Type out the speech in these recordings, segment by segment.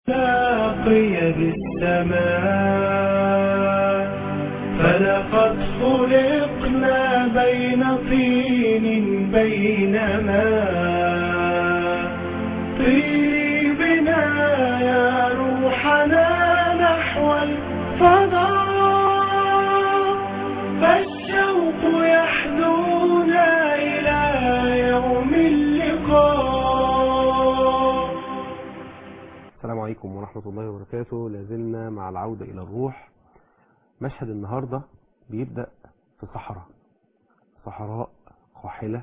لاقي بالسماء فلقد خلقنا بين طين بينما طيبنا يا روحنا نحو الفضاء فالشوق يحدونا إلى يوم اللقاء. السلام عليكم ورحمة الله وبركاته. لازلنا مع العودة إلى الروح. مشهد النهاردة بيبدأ في صحراء قاحلة،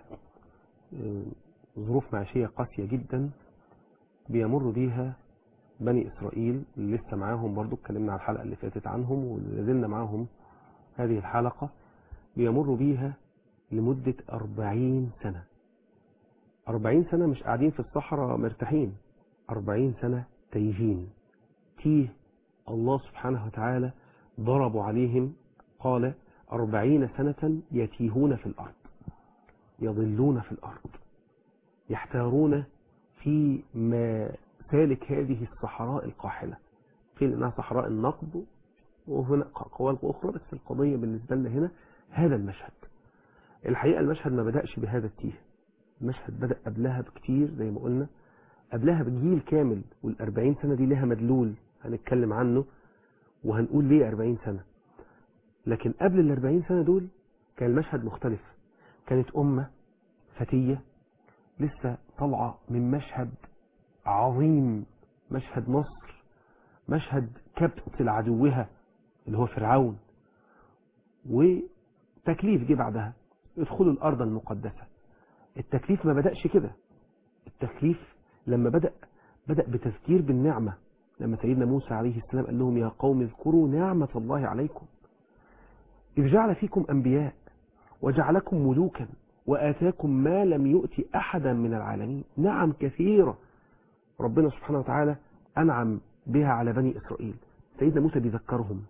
ظروف معيشية قاسية جدا بيمر بيها بني إسرائيل اللي لسه معاهم. برضو اتكلمنا على الحلقة اللي فاتت عنهم ولازلنا معاهم هذه الحلقة. بيمر بيها لمدة 40 سنة. 40 سنة مش قاعدين في الصحراء مرتاحين، 40 سنة تايهين. الله سبحانه وتعالى ضربوا عليهم، قال 40 سنة يتيهون في الأرض، يضلون في الأرض، يحتارون في مسالك هذه الصحراء القاحلة. قيل إنها صحراء النقب، وهنا أقوال أخرى، بس القضية بالنسبة لنا هنا هذا المشهد. الحقيقة المشهد ما بدأش بهذا التيه، المشهد بدأ قبلها بكتير زي ما قلنا، قبلها بجيل كامل. وال40 سنة دي لها مدلول هنتكلم عنه وهنقول ليه 40 سنة. لكن قبل ال40 سنة دول كان المشهد مختلف. كانت أمة فتية لسه طالعة من مشهد عظيم، مشهد مصر، مشهد كبت لعدوها اللي هو فرعون، وتكليف جه بعدها، ادخلوا الأرض المقدسة. التكليف ما بدأش كده، التكليف لما بدأ بتذكير بالنعمة. لما سيدنا موسى عليه السلام قال لهم يا قوم اذكروا نعمة الله عليكم إذ جعل فيكم أنبياء وجعلكم ملوكا وآتاكم ما لم يؤت أحدا من العالمين. نعم كثيرة ربنا سبحانه وتعالى أنعم بها على بني إسرائيل. سيدنا موسى بيذكرهم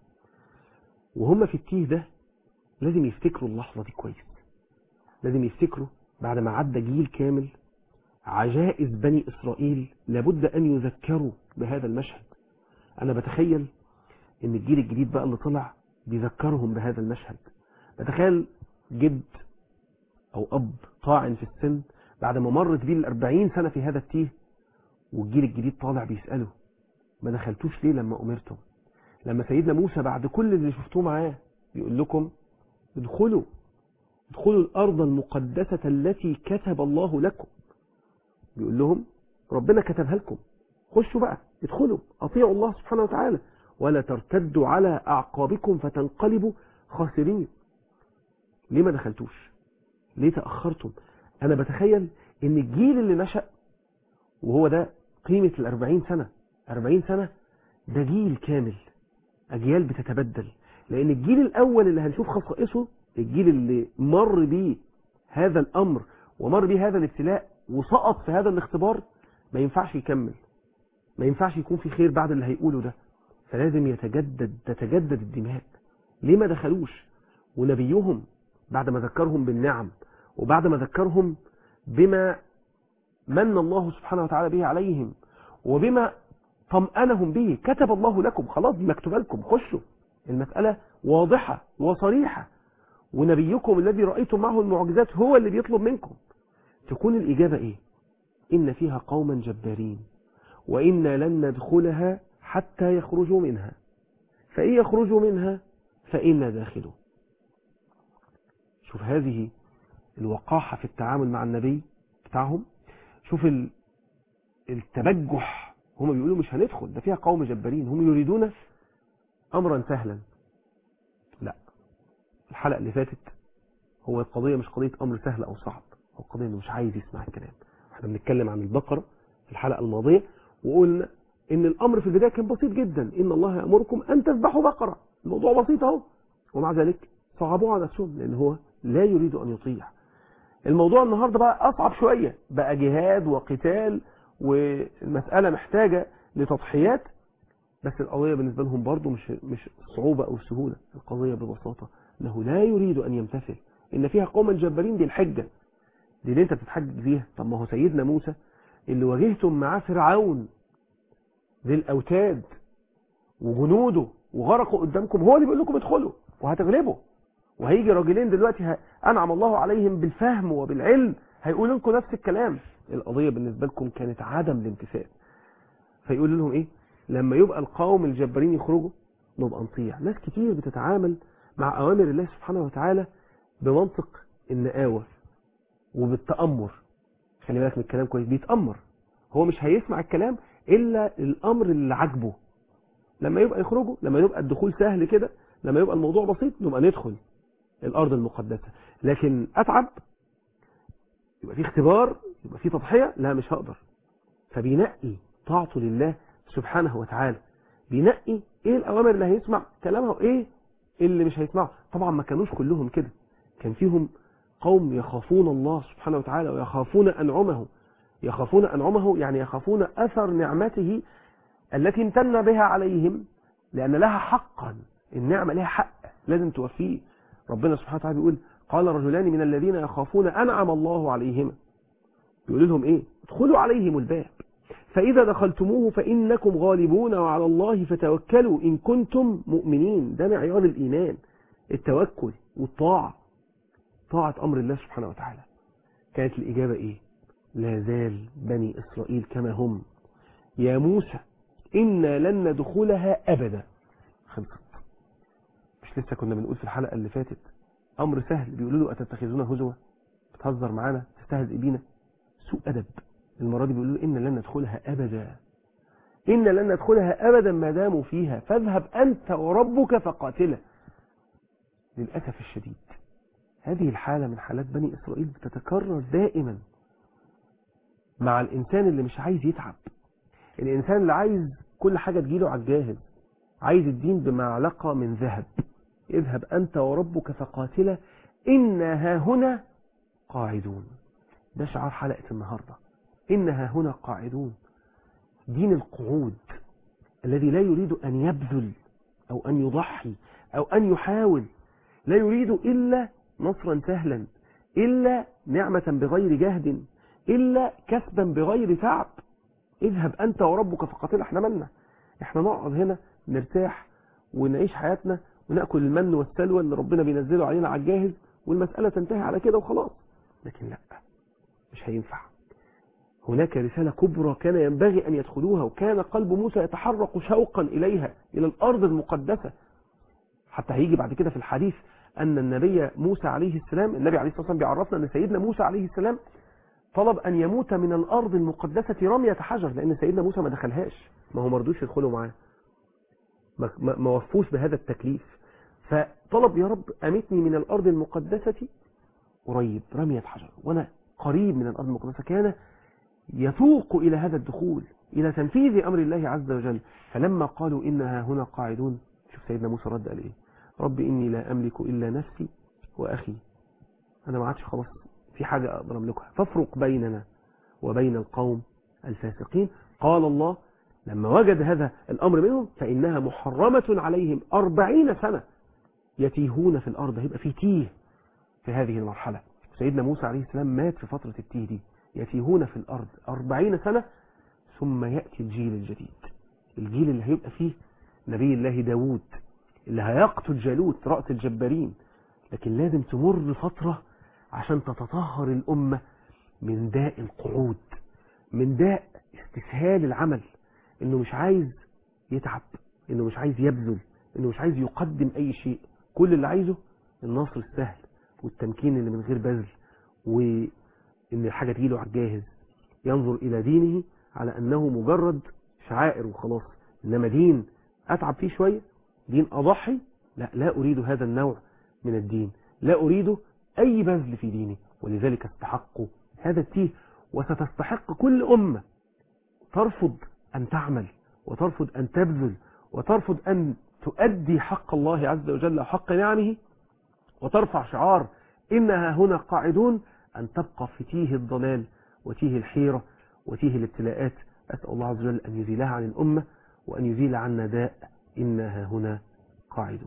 وهم في التيه ده. لازم يفتكروا اللحظة دي كويس، لازم يفتكروا بعد ما عدى جيل كامل عجائز بني إسرائيل، لابد أن يذكروا بهذا المشهد. أنا بتخيل إن الجيل الجديد بقى اللي طلع بيذكرهم بهذا المشهد. بتخيل جد أو أب طاعن في السن بعد ما مرت بيه 40 سنة في هذا التيه، والجيل الجديد طالع بيسأله ما دخلتوش ليه لما أمرتم؟ لما سيدنا موسى بعد كل اللي شفتوه معاه يقول لكم ادخلوا الأرض المقدسة التي كتب الله لكم. بيقول لهم ربنا كتبها لكم، خشوا بقى، ادخلوا، اطيعوا الله سبحانه وتعالى ولا ترتدوا على اعقابكم فتنقلبوا خاسرين. ليه ما دخلتوش؟ ليه تأخرتم؟ انا بتخيل ان الجيل اللي نشأ، وهو ده قيمة 40 سنة، 40 سنة ده جيل كامل، اجيال بتتبدل. لان الجيل الاول اللي هنشوف خصائصه، الجيل اللي مر بيه هذا الامر ومر بيه هذا الابتلاء وسقط في هذا الاختبار، ما ينفعش يكمل، ما ينفعش يكون في خير بعد اللي هيقوله ده. فلازم تتجدد الدماء. ليه ما دخلوش؟ ونبيهم بعد ما ذكرهم بالنعم وبعد ما ذكرهم بما من الله سبحانه وتعالى به عليهم وبما طمأنهم به، كتب الله لكم، خلاص دي مكتوبه لكم، خشوا، المسألة واضحة وصريحة، ونبيكم الذي رأيتم معه المعجزات هو اللي بيطلب منكم. تكون الإجابة إيه؟ إن فيها قوما جبارين وإنا لن ندخلها حتى يخرجوا منها فإن يخرجوا منها فإنا داخلون. شوف هذه الوقاحة في التعامل مع النبي بتاعهم. شوف التبجح، هم بيقولوا مش هندخل، ده فيها قوم جبارين، هم يريدون أمرا سهلا. لا، الحلقة اللي فاتت هو القضية مش قضية أمر سهل أو صعب، هو القضية إنه مش عايز يسمع الكلام. احنا بنتكلم عن البقرة في الحلقة الماضية وقلنا إن الأمر في البداية كان بسيط جدا، إن الله يأمركم أن تذبحوا بقرة. الموضوع بسيط أهو، ومع ذلك صعبوه على نفسهم لأن هو لا يريد أن يطيع. الموضوع النهاردة بقى أصعب شوية، بقى جهاد وقتال والمسألة محتاجة لتضحيات. بس القضية بالنسبة لهم برضو مش صعوبة أو سهولة، القضية ببساطة أنه لا يريد أن يمتثل. إن فيها قوما جبارين، دي الحجة دي اللي أنت بتتحجج فيها. طب ما هو سيدنا موسى اللي واجهتم معاه فرعون ذي الأوتاد وجنوده وغرقوا قدامكم، هو اللي بيقول لكم ادخلوا وهتغلبوا. وهيجي راجلين دلوقتي أنعم الله عليهم بالفهم وبالعلم هيقولوا لكم نفس الكلام. القضية بالنسبة لكم كانت عدم الامتثال. فيقول لهم ايه؟ لما يبقى القوم الجبارين يخرجوا نبقى نطيع. ناس كتير بتتعامل مع أوامر الله سبحانه وتعالى بمنطق النقاوة وبالتأمر. خلي بالك من الكلام كويس، بيتأمر، هو مش هيسمع الكلام إلا الأمر اللي عجبه. لما يبقى يخرجوا، لما يبقى الدخول سهل كده، لما يبقى الموضوع بسيط، نبقى ندخل الأرض المقدسة. لكن أتعب، يبقى في اختبار، يبقى في تضحية، لا مش هقدر. فبينقي طاعته لله سبحانه وتعالى، بينقي ايه الأوامر اللي هيسمع كلامها وايه اللي مش هيسمعه. طبعا ما كانوش كلهم كده، كان فيهم قوم يخافون الله سبحانه وتعالى ويخافون أنعمه. يخافون أنعمه يعني يخافون أثر نعمته التي امتن بها عليهم، لأن لها حقا، النعمة لها حق لازم توفيه. ربنا سبحانه وتعالى بيقول قال رجلان من الذين يخافون أنعم الله عليهم، بيقول لهم ايه؟ ادخلوا عليهم الباب فإذا دخلتموه فإنكم غالبون وعلى الله فتوكلوا إن كنتم مؤمنين. ده معيار الإيمان، التوكل والطاعة، طاعة أمر الله سبحانه وتعالى. كانت الإجابة إيه؟ لا زال بني إسرائيل كما هم. يا موسى إنا لن ندخلها أبدا. خلصت. مش لسه كنا بنقول في الحلقة اللي فاتت أمر سهل، بيقولوا له أتتخذون هزوا، بتهزر معانا، تستهزئ بينا، سوء أدب. المرة دي بيقولوا له إن لن ندخلها أبدا، إن لن ندخلها أبدا ما داموا فيها فاذهب أنت وربك فقاتلا. للأسف الشديد هذه الحالة من حالات بني إسرائيل بتتكرر دائما مع الإنسان اللي مش عايز يتعب، الإنسان اللي عايز كل حاجة تجيله على الجاهز، عايز الدين بمعلقة من ذهب. اذهب أنت وربك فقاتلا إنا هاهنا قاعدون. ده شعار حلقة النهاردة، إنا هاهنا قاعدون. دين القعود الذي لا يريد أن يبذل أو أن يضحي أو أن يحاول، لا يريد إلا نصرا سهلا، إلا نعمة بغير جهد، إلا كسبا بغير تعب. اذهب أنت وربك فقاتل. احنا مالنا؟ احنا نقعد هنا نرتاح ونعيش حياتنا ونأكل المن والسلوى اللي ربنا بينزله علينا على الجاهز والمسألة تنتهي على كده وخلاص. لكن لا، مش هينفع. هناك رسالة كبرى كان ينبغي أن يدخلوها، وكان قلب موسى يتحرك شوقا إليها، إلى الأرض المقدسة. حتى هيجي بعد كده في الحديث أن النبي موسى عليه السلام، النبي عليه الصلاة والسلام بيعرفنا أن سيدنا موسى عليه السلام طلب أن يموت من الأرض المقدسة رمية حجر، لأن سيدنا موسى ما دخلهاش، ما هو مرضوش يدخلوا معاه، ما وفوش بهذا التكليف. فطلب يا رب أمتني من الأرض المقدسة قريب رمية حجر، وأنا قريب من الأرض المقدسة. كان يتوق إلى هذا الدخول، إلى تنفيذ أمر الله عز وجل. فلما قالوا إنها هنا قاعدون، شوف سيدنا موسى رد قال إيه؟ رب إني لا أملك إلا نفسي وأخي. أنا ما عادش خلاص في حاجة أقدر أملكها، فافرق بيننا وبين القوم الفاسقين. قال الله لما وجد هذا الأمر منهم فإنها محرمة عليهم 40 سنة يتيهون في الأرض. هيبقى في تيه في هذه المرحلة. سيدنا موسى عليه السلام مات في فترة التيه دي، يتيهون في الأرض 40 سنة. ثم يأتي الجيل الجديد، الجيل اللي هيبقى فيه نبي الله داود اللي هيقتل جالوت رأس الجبارين. لكن لازم تمر فترة عشان تتطهر الأمة من داء القعود، من داء استسهال العمل، انه مش عايز يتعب، انه مش عايز يبذل، انه مش عايز يقدم اي شيء. كل اللي عايزه النصر السهل والتمكين اللي من غير بذل، وان الحاجة تجيله على الجاهز. ينظر الى دينه على انه مجرد شعائر وخلاص. انما دين اتعب فيه شوية، دين اضحي، لا اريد هذا النوع من الدين، لا اريد اي بذل في ديني. ولذلك استحقوا هذا التيه. وستستحق كل امة ترفض أن تعمل، وترفض أن تبذل، وترفض أن تؤدي حق الله عز وجل وحق نعمه، وترفع شعار إنها هنا قاعدون، أن تبقى في تيه الضلال وتيه الحيرة وتيه الابتلاءات. أسأل الله عز وجل أن يزيلها عن الأمة، وأن يزيل عنا داء إنها هنا قاعدون.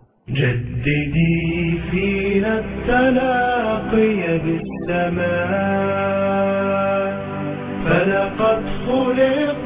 جددي فينا التلاقي بالسماء، فلقد خلق